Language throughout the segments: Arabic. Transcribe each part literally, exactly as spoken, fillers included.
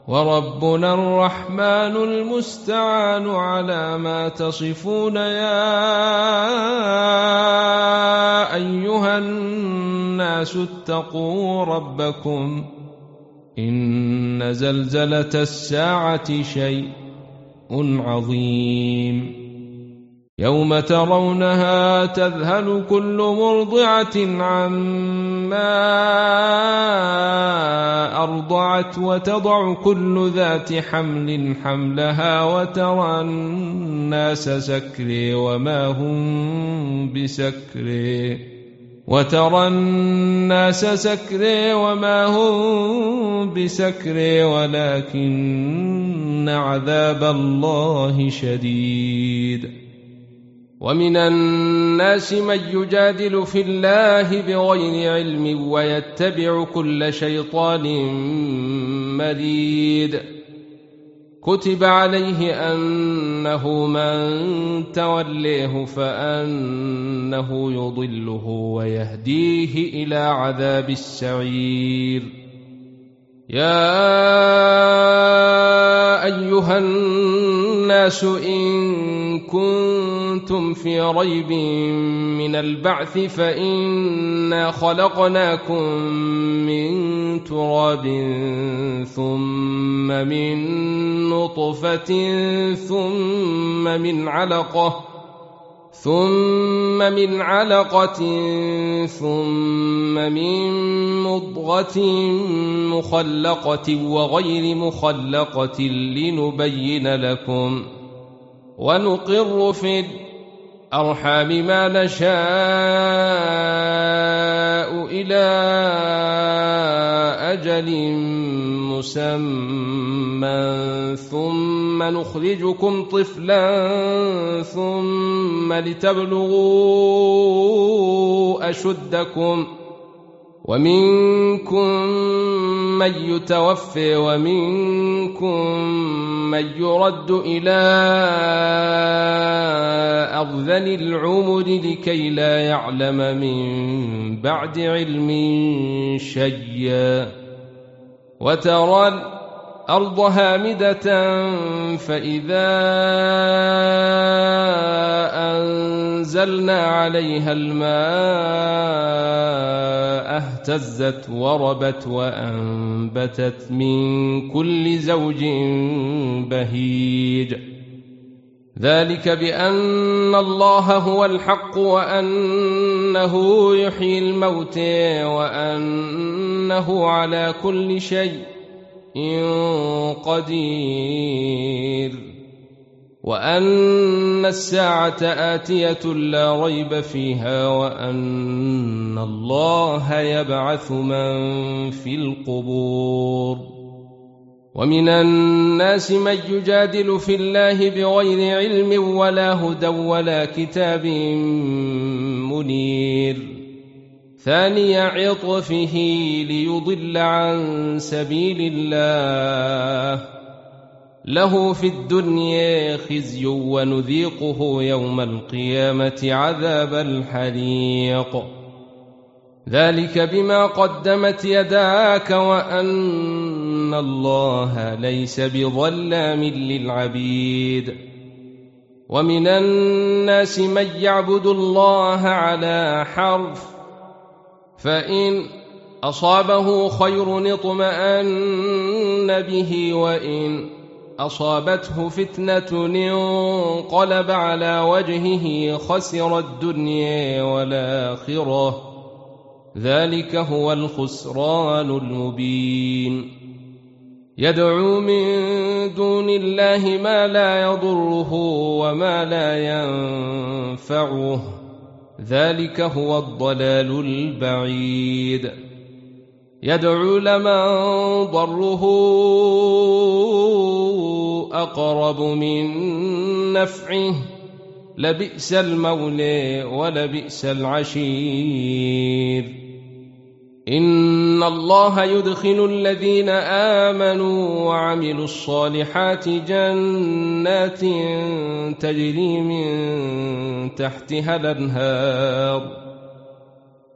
وربنا الرحمن المستعان على ما تصفون. يا أيها الناس اتقوا ربكم إن زلزلة الساعة شيء عظيم يوم ترونها تذهل كل مرضعة عما أرضعت وتضع كل ذات حمل حملها وترى الناس سكري وما هم بسكري وترى الناس سكري وما هم بسكري ولكن عذاب الله شديد. ومن الناس من يجادل في الله بغير علم ويتبع كل شيطان مريد. كتب عليه أنه من توليه فأنه يضله ويهديه إلى عذاب السعير. يا أيها الناس إن كنتم في ريب من البعث فإنا خلقناكم من تراب ثم من نطفة ثم من علقة ثم من علقة ثم من مضغة مخلقة وغير مخلقة لنبين لكم ونقر في الأرحام ما نشاء إلى أجل مسمى ثم نخرجكم طفلا ثم لتبلغوا أشدكم ومنكم من يتوفى ومنكم من يرد إلى أرذل العمر لكي لا يعلم من بعد علم شيئا. وترى الأرض هامدة فإذا أنزلنا عليها الماء اهتزت وربت وأنبتت من كل زوج بهيج. ذلك بأن الله هو الحق وأنه يحيي الموت وأنه على كل شيء قدير وأن الساعة آتية لا ريب فيها وأن الله يبعث من في القبور. ومن الناس من يجادل في الله بغير علم ولا هدى ولا كتاب منير. ثاني عطفه ليضل عن سبيل الله له في الدنيا خزي ونذيقه يوم القيامة عذاب الحريق. ذلك بما قدمت يداك وأن الله ليس بظلام للعبيد. ومن الناس من يعبد الله على حرف فإن أصابه خير اطمأن به وإن أصابته فتنة انقلب على وجهه خسر الدنيا والآخرة ذلك هو الخسران المبين. يدعو من دون الله ما لا يضره وما لا ينفعه ذلك هو الضلال البعيد. يدعو لمن ضره أقرب من نفعه لبئس المولى ولبئس العشير. إن الله يدخل الذين آمنوا وعملوا الصالحات جنات تجري من تحتها الأنهار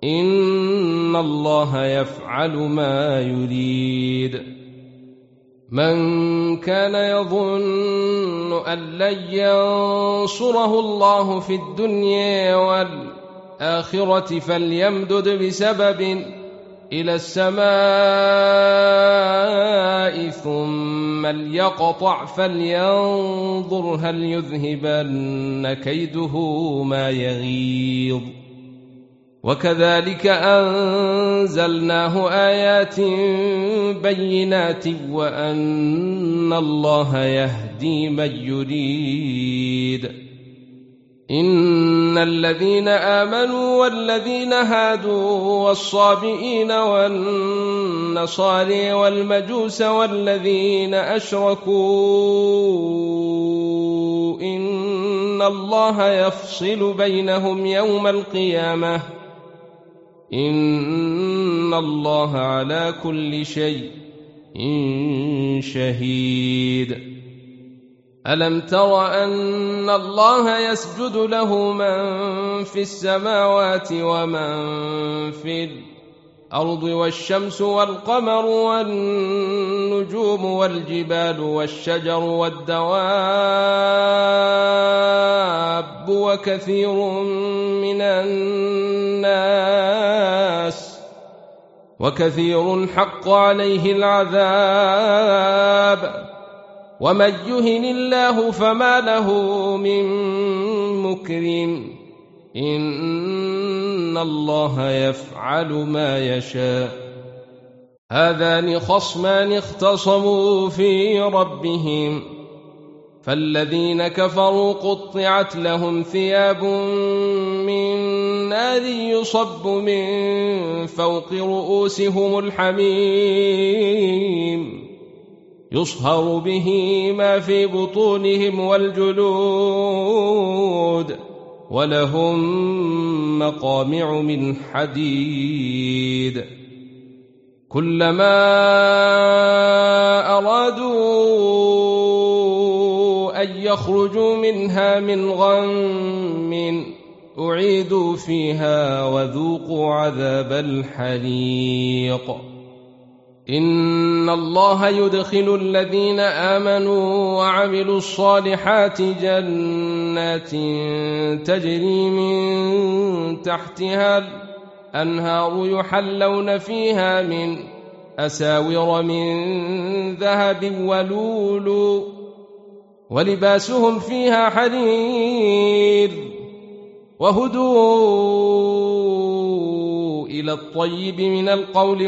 إن الله يفعل ما يريد. من كان يظن أن لن ينصره الله في الدنيا والآخرة فليمدد بسبب إلى السماء ثم ليقطع فلينظر هل يذهبن كيده ما يغيظ. وكذلك أنزلناه آيات بينات وأن الله يهدي من يريد. إن الذين آمنوا والذين هادوا والصابئين والنصارى والمجوس والذين أشركوا إن الله يفصل بينهم يوم القيامة إن الله على كل شيء شهيد. ألم تر أن الله يسجد له من في السماوات ومن في الأرض والشمس والقمر والنجوم والجبال والشجر والدواب وكثير من الناس وكثير حق عليه العذاب ومن يهن الله فما له من مكرم إن الله يفعل ما يشاء. هذان خصمان اختصموا في ربهم فالذين كفروا قطعت لهم ثياب من نار يصب من فوق رؤوسهم الحميم يصهر به ما في بطونهم والجلود ولهم مقامع من حديد كلما أرادوا أن يخرجوا منها من غم أعيدوا فيها وذوقوا عذاب الحريق. إن الله يدخل الذين آمنوا وعملوا الصالحات جنات تجري من تحتها الأنهار يحلون فيها من أساور من ذهب ولؤلؤ ولباسهم فيها حرير وهدوا إلى الطيب من القول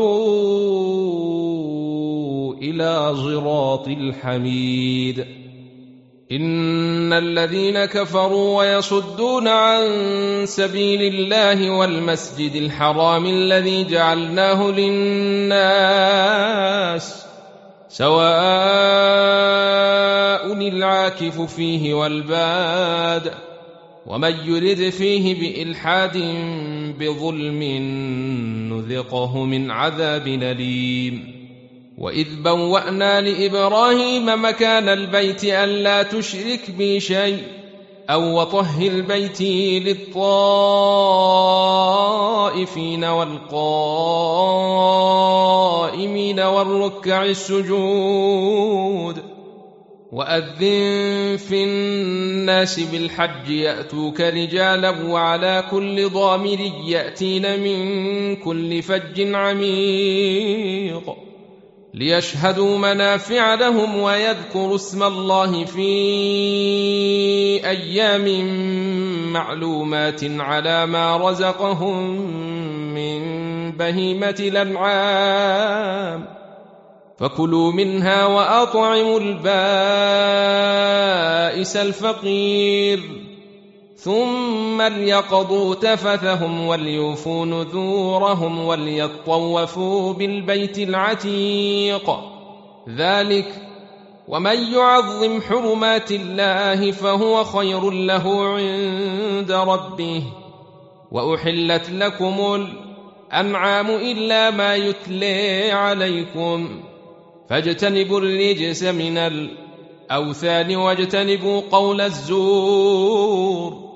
وهدوا إلى صراط الحميد. إن الذين كفروا ويصدون عن سبيل الله والمسجد الحرام الذي جعلناه للناس سواء العاكف فيه والباد ومن يرد فيه بإلحاد بظلم نذقه من عذاب أليم. وإذ بوأنا لإبراهيم مكان البيت ألا تشرك بي شيء أو وطهر بيتي للطائفين والقائمين والركع السجود. وأذن في الناس بالحج يأتوك رجالا وعلى كل ضامر يأتين من كل فج عميق ليشهدوا منافع لهم ويذكروا اسم الله في أيام معلومات على ما رزقهم من بهيمة الأنعام فكلوا منها وأطعموا البائس الفقير ثم ليقضوا تفثهم وليوفوا نذورهم وليطوفوا بالبيت العتيق. ذلك ومن يعظم حرمات الله فهو خير له عند ربه. وأحلت لكم الأنعام إلا ما يتلى عليكم فاجتنبوا الرجس من الأوثان واجتنبوا قول الزور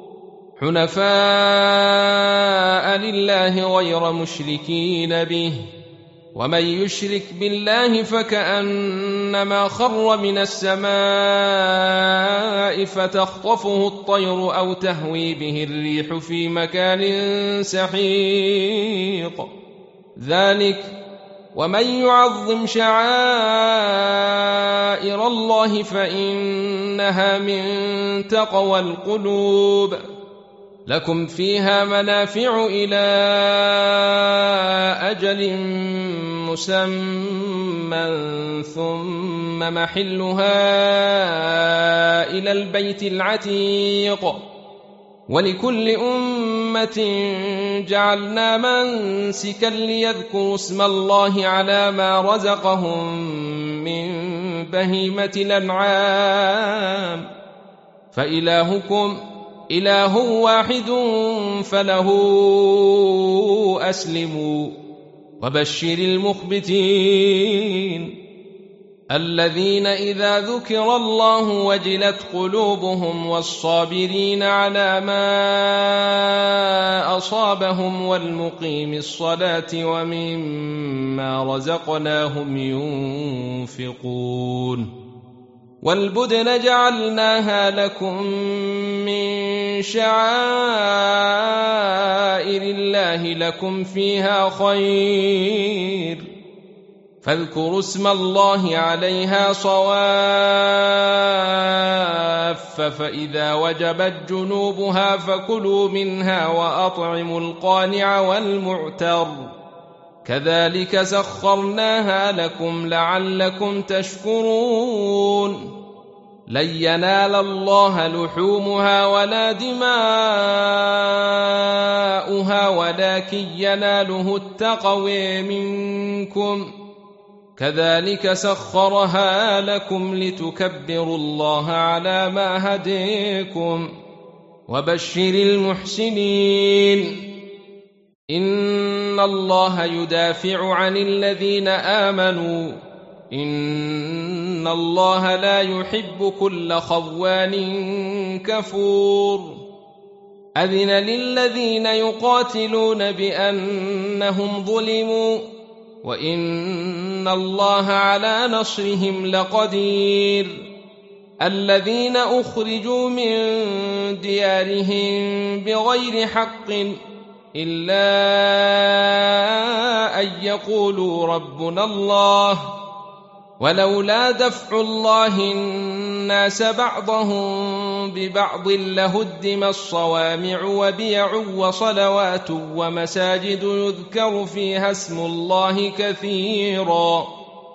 حنفاء لله غير مشركين به ومن يشرك بالله فكأنما خر من السماء فتخطفه الطير أو تهوي به الريح في مكان سحيق ذلك ومن يعظم شعائر الله فإنها من تقوى القلوب لكم فيها منافع إلى أجل مسمى ثم محلها إلى البيت العتيق ولكل أمة جعلنا منسكا ليذكروا اسم الله على ما رزقهم من بهيمة الأنعام فإلهكم إله واحد فله أسلموا وبشر المخبتين الذين إذا ذكر الله وجلت قلوبهم والصابرين على ما أصابهم والمقيم الصلاة ومما رزقناهم ينفقون والبدن جعلناها لكم من شعائر الله لكم فيها خير فاذكروا اسم الله عليها صواف فإذا وجبت جنوبها فكلوا منها وأطعموا القانع والمعتر كذلك سخرناها لكم لعلكم تشكرون لن ينال الله لحومها ولا دماؤها ولكن يناله التقوى منكم كذلك سخرها لكم لتكبروا الله على ما هديكم وبشر المحسنين إن الله يدافع عن الذين آمنوا إن الله لا يحب كل خوان كفور أذن للذين يقاتلون بأنهم ظلموا وإن الله على نصرهم لقدير الذين أخرجوا من ديارهم بغير حق إلا أن يقولوا ربنا الله ولولا دفع الله الناس بعضهم ببعض لهدم الصوامع وبيع وصلوات ومساجد يذكر فيها اسم الله كثيرا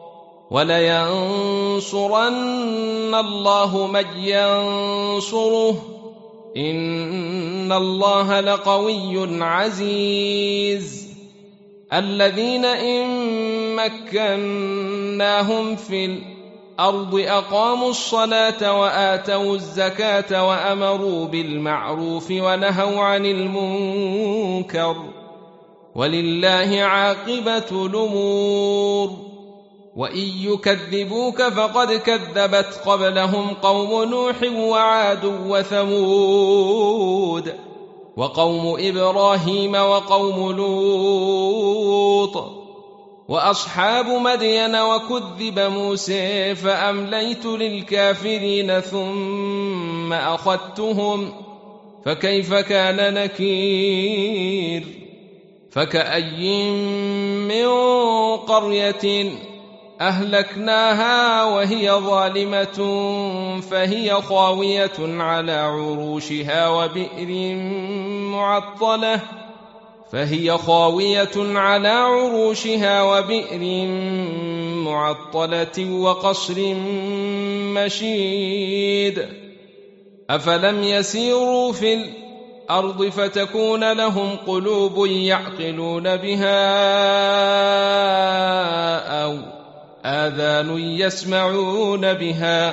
ولينصرن الله من ينصره إن الله لقوي عزيز الذين إن مكناهم في الأرض أقاموا الصلاة وآتوا الزكاة وأمروا بالمعروف ونهوا عن المنكر ولله عاقبة الأمور وإن يكذبوك فقد كذبت قبلهم قوم نوح وعاد وثمود وقوم إبراهيم وقوم لوط وأصحاب مدين وكذب موسى فأمليت للكافرين ثم أخذتهم فكيف كان نكير فكأي من قرية أهلكناها وهي ظالمة فهي خاوية على عروشها وبئر معطلة فهي خاوية على عروشها وبئر معطلة وقصر مشيد أفلم يسيروا في الأرض فتكون لهم قلوب يعقلون بها أو آذان يسمعون بها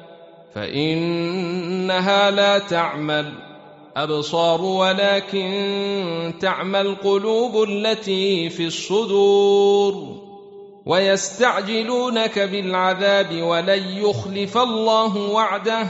فإنها لا تعمى الأبصار ولكن تعمى القلوب التي في الصدور ويستعجلونك بالعذاب ولن يخلف الله وعده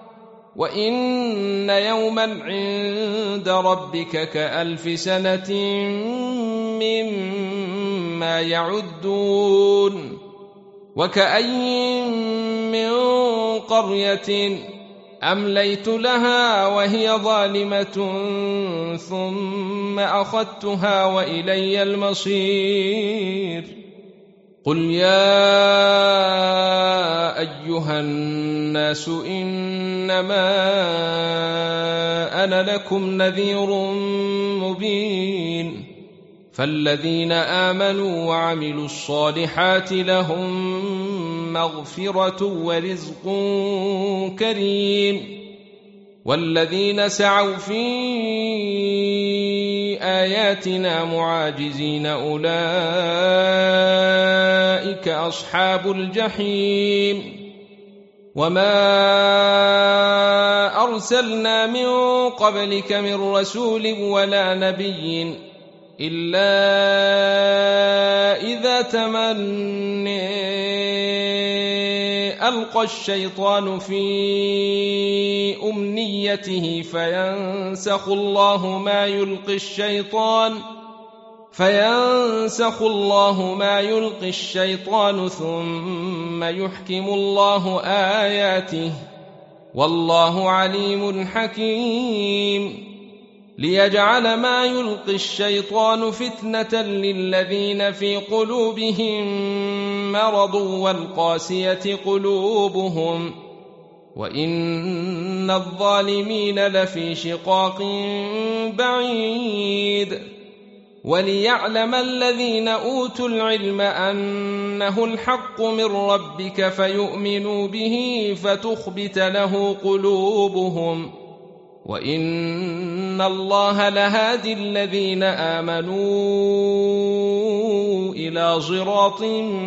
وإن يوما عند ربك كألف سنة مما ما يعدون وكأي من قرية أمليت لها وهي ظالمة ثم أخذتها وإلي المصير قل يا أيها الناس إنما أنا لكم نذير مبين فالذين آمنوا وعملوا الصالحات لهم مغفرة ورزق كريم والذين سعوا في آياتنا معاجزين أولئك أصحاب الجحيم وما أرسلنا من قبلك من رسول ولا نبي إلا إذا تمنى ألقى الشيطان في أمنيته فينسخ الله ما يلقي الشيطان فينسخ الله ما يلقي الشيطان ثم يحكم الله آياته والله عليم حكيم ليجعل ما يلقي الشيطان فتنة للذين في قلوبهم مرض والقاسية قلوبهم وإن الظالمين لفي شقاق بعيد وليعلم الذين أوتوا العلم أنه الحق من ربك فيؤمنوا به فتخبت له قلوبهم وإن الله لهادي الذين آمنوا إلى صراط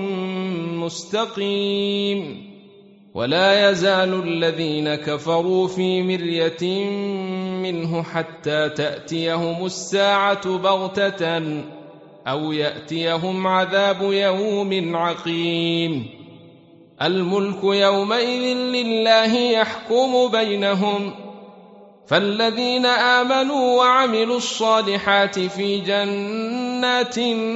مستقيم ولا يزال الذين كفروا في مرية منه حتى تأتيهم الساعة بغتة أو يأتيهم عذاب يوم عقيم الملك يومئذ لله يحكم بينهم فالذين آمنوا وعملوا الصالحات في جنات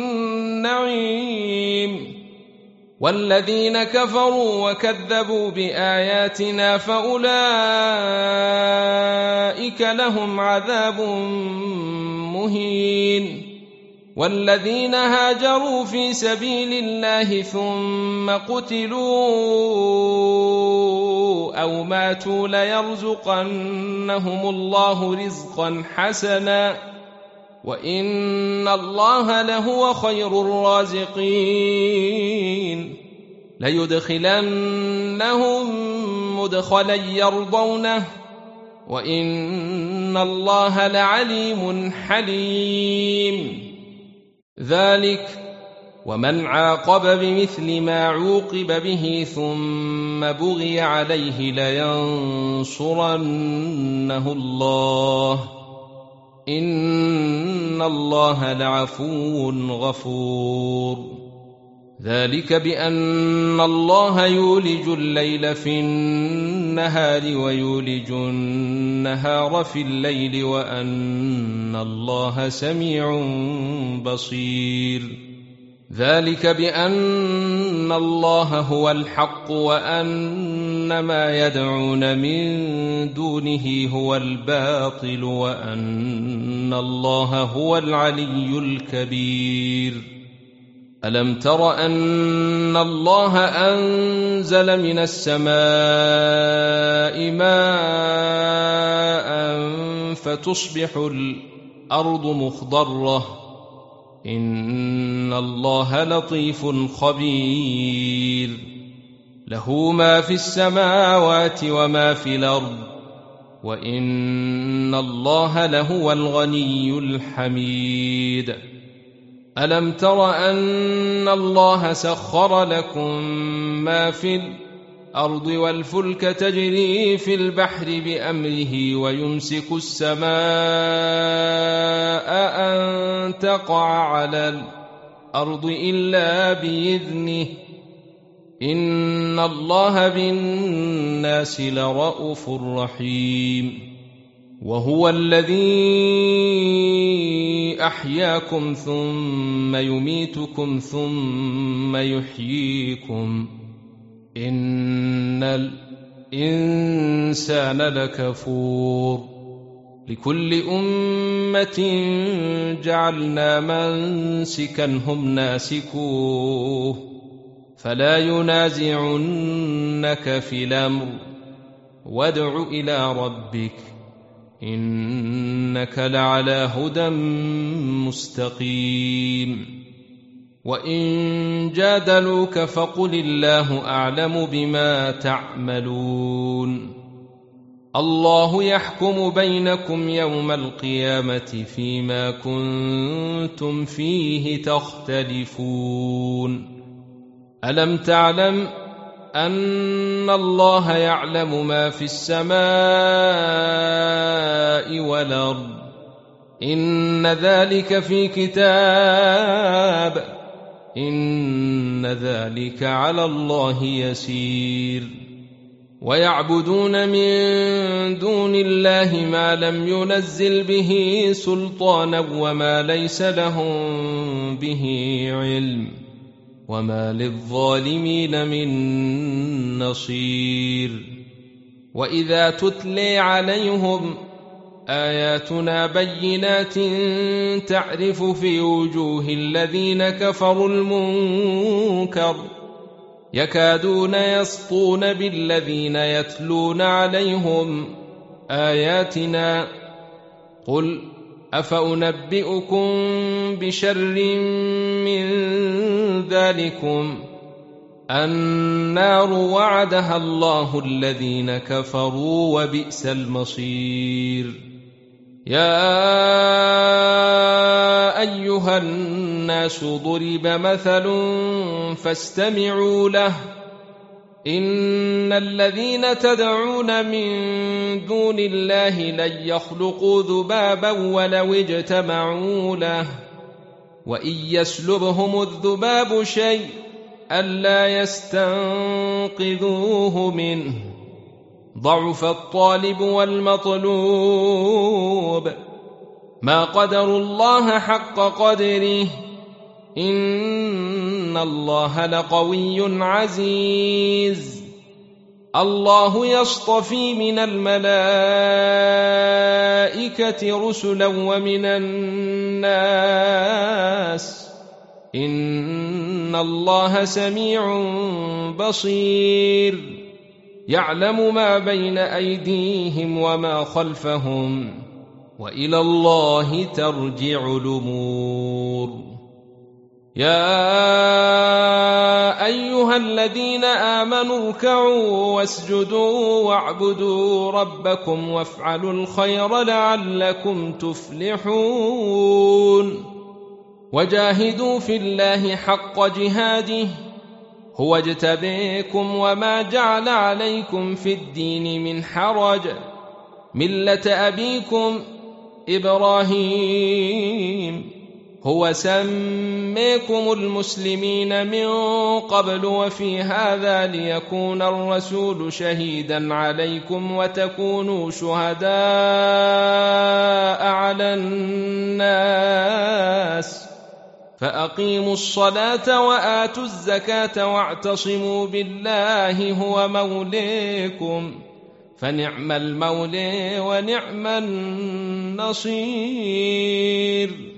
النعيم والذين كفروا وكذبوا بآياتنا فأولئك لهم عذاب مهين والذين هاجروا في سبيل الله ثم قتلوا أو ماتوا ليرزقنهم الله رزقا حسنا وإن الله لهو خير الرازقين ليدخلنهم مدخلا يرضونه وإن الله لعليم حليم ذلك ومن عاقب بمثل ما عوقب به ثم بغي عليه لينصرنه الله إن الله لعفو غفور ذلك بأن الله يولج الليل في النهار ويولج النهار في الليل وأن الله سميع بصير ذلك بأن الله هو الحق وأن ما يدعون من دونه هو الباطل وأن الله هو العلي الكبير ألم تر أن الله أنزل من السماء ماء فتصبح الأرض مخضرة إن الله لطيف خبير له ما في السماوات وما في الأرض وإن الله لهو الغني الحميد ألم تر أن الله سخر لكم ما في الأرض والفلك تجري في البحر بأمره ويمسك السماء أن تقع على الأرض إلا بإذنه إن الله بالناس لرءوف رحيم وهو الذي أحياكم ثم يميتكم ثم يحييكم إن الإنسان لكفور لكل أمة جعلنا منسكا هم ناسكوه فلا ينازعنك في الأمر وادع إلى ربك إنك لعلى هدى مستقيم وإن جادلوك فقل الله أعلم بما تعملون الله يحكم بينكم يوم القيامة فيما كنتم فيه تختلفون ألم تعلم أن الله يعلم ما في السماء والأرض إن ذلك في كتاب إن ذلك على الله يسير ويعبدون من دون الله ما لم ينزل به سلطانا وما ليس لهم به علم وما للظالمين من نصير وإذا تتلي عليهم آياتنا بينات تعرف في وجوه الذين كفروا المنكر يكادون يسطون بالذين يتلون عليهم آياتنا قل أفأنبئكم بشر من ذلكم النار وعدها الله الذين كفروا وبئس المصير يا أيها الناس ضرب مثل فاستمعوا له إن الذين تدعون من دون الله لن يخلقوا ذبابا ولو اجتمعوا له وإن يسلبهم الذباب شيء ألا يستنقذوه منه ضعف الطالب والمطلوب ما قدروا الله حق قدره إن الله لقوي عزيز الله يصطفي من الملائكة رسلا ومن الناس إن الله سميع بصير يعلم ما بين أيديهم وما خلفهم وإلى الله ترجع الأمور يا أيها الذين آمنوا اركعوا واسجدوا واعبدوا ربكم وافعلوا الخير لعلكم تفلحون وجاهدوا في الله حق جهاده هو اجتبيكم وما جعل عليكم في الدين من حرج ملة أبيكم إبراهيم هو سميكم المسلمين من قبل وفي هذا ليكون الرسول شهيدا عليكم وتكونوا شهداء على الناس فأقيموا الصلاة وآتوا الزكاة واعتصموا بالله هو موليكم فنعم المولى ونعم النصير